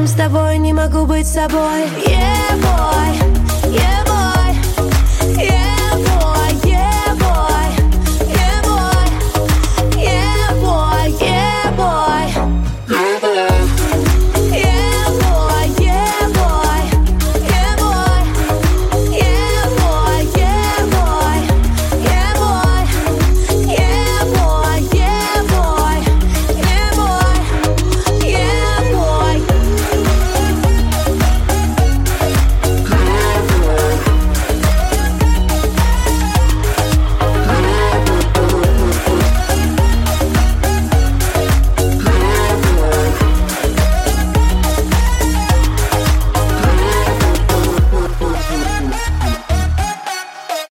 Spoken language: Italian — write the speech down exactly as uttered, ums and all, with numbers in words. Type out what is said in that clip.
Рядом с тобой не могу быть собой. Yeah, boy.